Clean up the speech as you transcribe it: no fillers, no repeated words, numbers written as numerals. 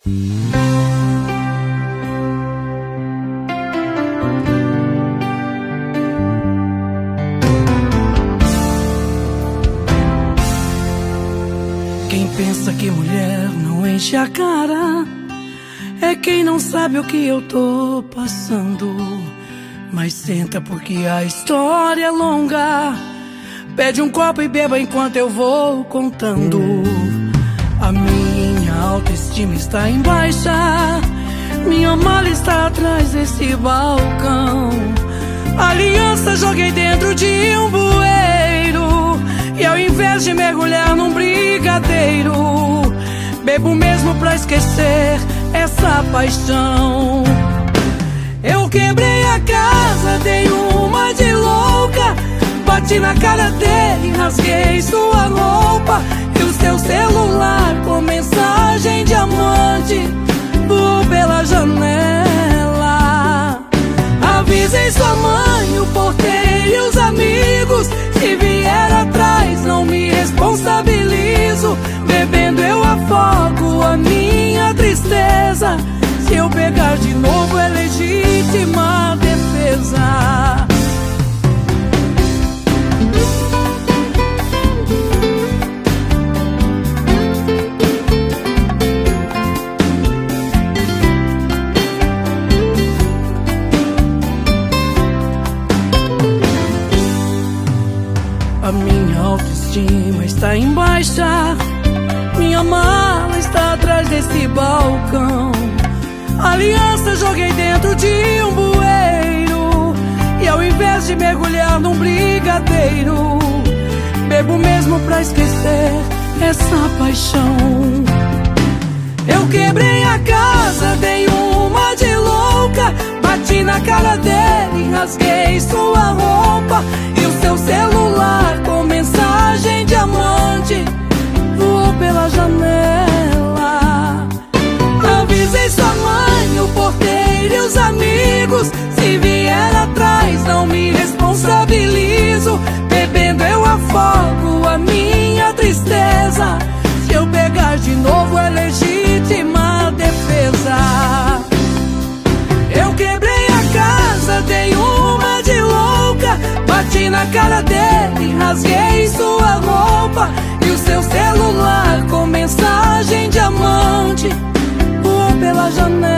Quem pensa que mulher não enche a cara é quem não sabe o que eu tô passando. Mas senta porque a história é longa. Pede um copo e beba enquanto eu vou contando. A minha autoestima está em baixa. Minha mala está atrás desse balcão. A aliança joguei dentro de um bueiro. E ao invés de mergulhar num brigadeiro, bebo mesmo pra esquecer essa paixão. Eu quebrei a casa, dei uma de louca. Bati na cara dele, rasguei sua roupa. E o seu celular com mensagem de amante voou pela janela. Avisei sua mãe, o porteiro e os amigos. Se vier atrás não me responsabilizo. Bebendo eu afogo a minha tristeza. Se eu pegar de novo é legítima defesa. A minha autoestima está em baixa. Minha mala está atrás desse balcão. A aliança joguei dentro de um bueiro. E ao invés de mergulhar num brigadeiro, bebo mesmo pra esquecer essa paixão. Eu quebrei a casa, dei uma de louca. Bati na cara dele, rasguei sua roupa. E o seu celular com mensagem de amante voou pela janela. Avisei sua mãe, o porteiro e os amigos. Se vier atrás não me responsabilizo. Bebendo eu afogo a minha tristeza. Se eu pegar de novo é legítima defesa. Eu quebrei a casa, dei uma de louca. Bati na cara dele, rasguei sua roupa. E o seu celular com mensagem de amante voou pela janela.